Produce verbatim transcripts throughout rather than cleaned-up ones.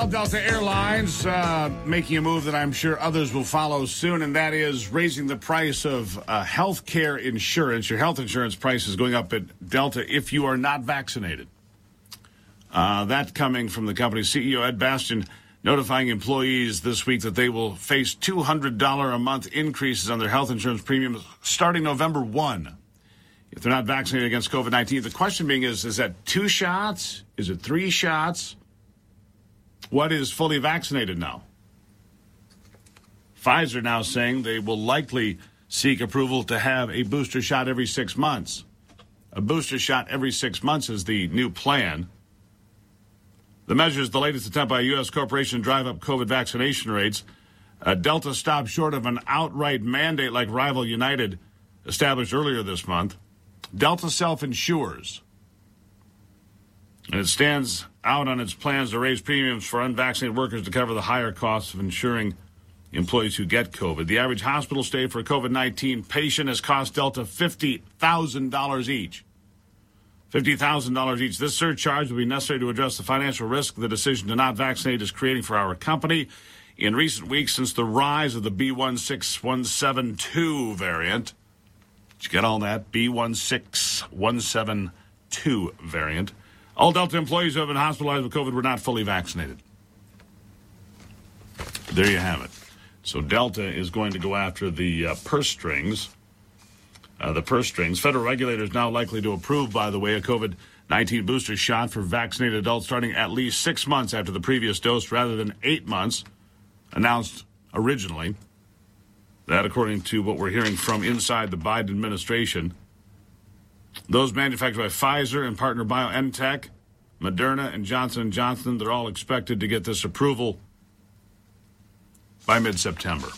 Well, Delta Airlines uh, making a move that I'm sure others will follow soon, and that is raising the price of uh, health care insurance. Your health insurance price is going up at Delta if you are not vaccinated. Uh, that coming from the company's C E O, Ed Bastian, notifying employees this week that they will face two hundred dollars a month increases on their health insurance premiums starting November first if they're not vaccinated against COVID nineteen. The question being is, is that two shots? Is it three shots? What is fully vaccinated now? Pfizer now saying they will likely seek approval to have a booster shot every six months. A booster shot every six months is the new plan. The measure is the latest attempt by a U S corporation to drive up COVID vaccination rates. Uh, Delta stopped short of an outright mandate like rival United established earlier this month. Delta self-insures, and it stands out on its plans to raise premiums for unvaccinated workers to cover the higher costs of insuring employees who get COVID. The average hospital stay for a COVID nineteen patient has cost Delta fifty thousand dollars each. fifty thousand dollars each. This surcharge will be necessary to address the financial risk the decision to not vaccinate is creating for our company. In recent weeks, since the rise of the B one six one seven two variant, did you get all that? B one six one seven two variant. All Delta employees who have been hospitalized with COVID were not fully vaccinated. There you have it. So Delta is going to go after the uh, purse strings. Uh, the purse strings. Federal regulators now likely to approve, by the way, a COVID nineteen booster shot for vaccinated adults starting at least six months after the previous dose rather than eight months, announced originally. That, according to what we're hearing from inside the Biden administration. Those manufactured by Pfizer and partner BioNTech, Moderna, and Johnson and Johnson, they're all expected to get this approval by mid-September.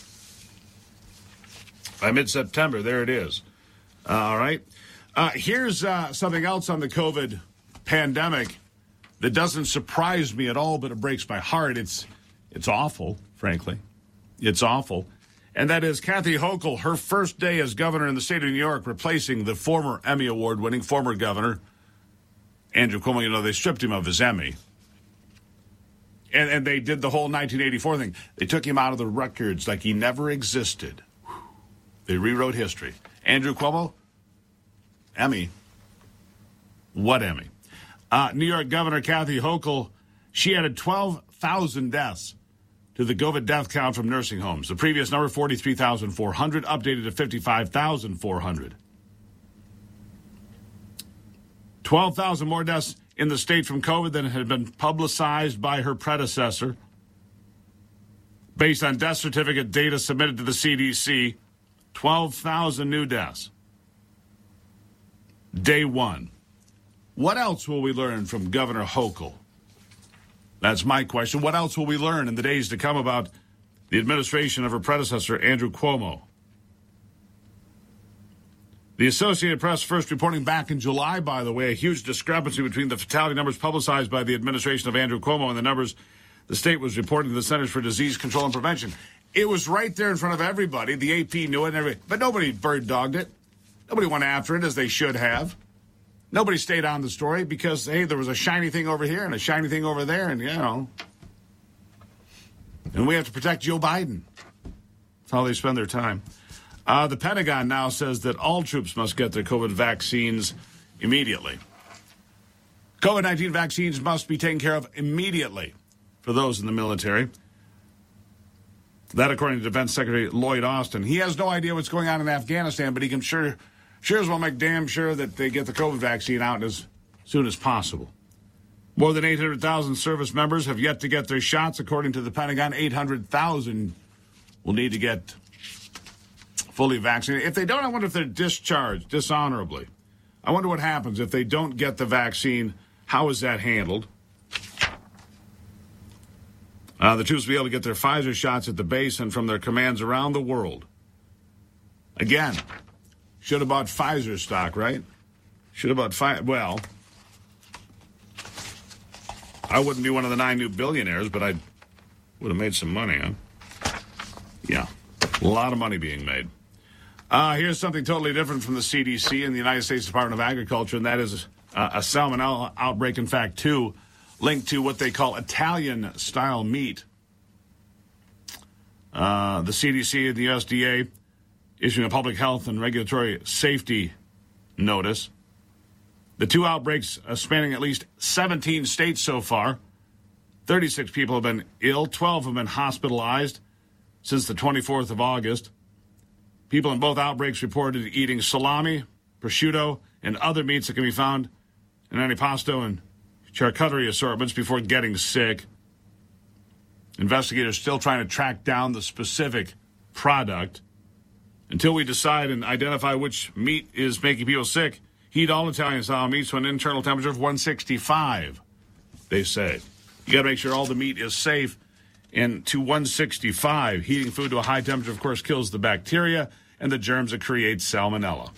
By mid-September, there it is. Uh, all right. Uh, here's uh, something else on the COVID pandemic that doesn't surprise me at all, but it breaks my heart. It's, it's awful, frankly. It's awful. And that is Kathy Hochul, her first day as governor in the state of New York, replacing the former Emmy Award-winning former governor, Andrew Cuomo. You know, they stripped him of his Emmy. And, and they did the whole nineteen eighty-four thing. They took him out of the records like he never existed. They rewrote history. Andrew Cuomo, Emmy. What Emmy? Uh, New York Governor Kathy Hochul, she added twelve thousand deaths to the COVID death count from nursing homes. The previous number, forty-three thousand four hundred, updated to fifty-five thousand four hundred. twelve thousand more deaths in the state from COVID than had been publicized by her predecessor. Based on death certificate data submitted to the C D C, twelve thousand new deaths. Day one. What else will we learn from Governor Hochul? That's my question. What else will we learn in the days to come about the administration of her predecessor, Andrew Cuomo? The Associated Press first reporting back in July, by the way, a huge discrepancy between the fatality numbers publicized by the administration of Andrew Cuomo and the numbers the state was reporting to the Centers for Disease Control and Prevention. It was right there in front of everybody. The A P knew it, and everybody, but nobody bird-dogged it. Nobody went after it as they should have. Nobody stayed on the story because, hey, there was a shiny thing over here and a shiny thing over there, and, you know. And we have to protect Joe Biden. That's how they spend their time. Uh, the Pentagon now says that all troops must get their COVID vaccines immediately. COVID nineteen vaccines must be taken care of immediately for those in the military. That, according to Defense Secretary Lloyd Austin. He has no idea what's going on in Afghanistan, but he can sure... Sure as well make damn sure that they get the COVID vaccine out as soon as possible. More than eight hundred thousand service members have yet to get their shots. According to the Pentagon, eight hundred thousand will need to get fully vaccinated. If they don't, I wonder if they're discharged dishonorably. I wonder what happens if they don't get the vaccine. How is that handled? Uh, the troops will be able to get their Pfizer shots at the base and from their commands around the world. Again, should have bought Pfizer stock, right? Should have bought Pfizer. Well, I wouldn't be one of the nine new billionaires, but I would have made some money, huh? Yeah, a lot of money being made. Uh, here's something totally different from the C D C and the United States Department of Agriculture, and that is uh, a salmonella outbreak. In fact, two. linked to what they call Italian-style meat. Uh, the C D C and the U S D A issuing a public health and regulatory safety notice. The two outbreaks are spanning at least seventeen states so far. thirty-six people have been ill. twelve have been hospitalized since the twenty-fourth of August. People in both outbreaks reported eating salami, prosciutto, and other meats that can be found in antipasto and charcuterie assortments before getting sick. Investigators still trying to track down the specific product. Until we decide and identify which meat is making people sick, heat all Italian-style meats to an internal temperature of one sixty-five, they say. You got to make sure all the meat is safe. And to one sixty-five, heating food to a high temperature, of course, kills the bacteria and the germs that create salmonella.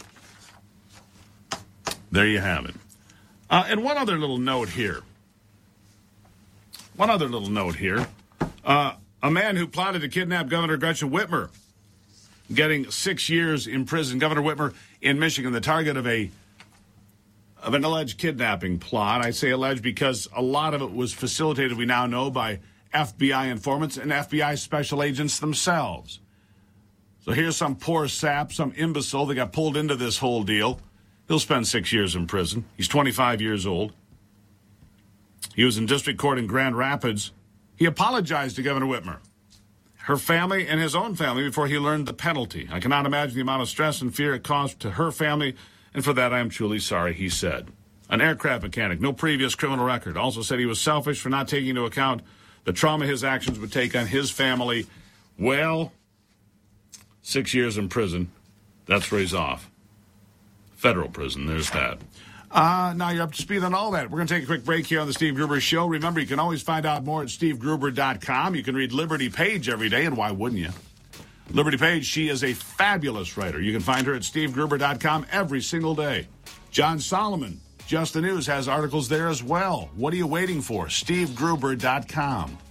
There you have it. Uh, and one other little note here. One other little note here. Uh, a man who plotted to kidnap Governor Gretchen Whitmer getting six years in prison. Governor Whitmer in Michigan, the target of a of an alleged kidnapping plot. I say alleged because a lot of it was facilitated, we now know, by F B I informants and F B I special agents themselves. So here's some poor sap, some imbecile that got pulled into this whole deal. He'll spend six years in prison. He's twenty-five years old. He was in district court in Grand Rapids. He apologized to Governor Whitmer, her family, and his own family before he learned the penalty. I cannot imagine the amount of stress and fear it caused to her family, and for that I am truly sorry, he said. An aircraft mechanic, no previous criminal record, also said he was selfish for not taking into account the trauma his actions would take on his family. Well, six years in prison, that's where he's off. Federal prison, there's that. Uh, now you're up to speed on all that. We're going to take a quick break here on the Steve Gruber Show. Remember, you can always find out more at steve gruber dot com. You can read Liberty Page every day, and why wouldn't you? Liberty Page, she is a fabulous writer. You can find her at steve gruber dot com every single day. John Solomon, Just the News, has articles there as well. What are you waiting for? steve gruber dot com.